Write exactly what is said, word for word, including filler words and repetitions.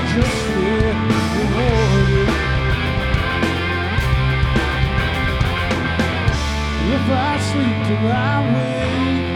just live in order. If I sleep till I wake,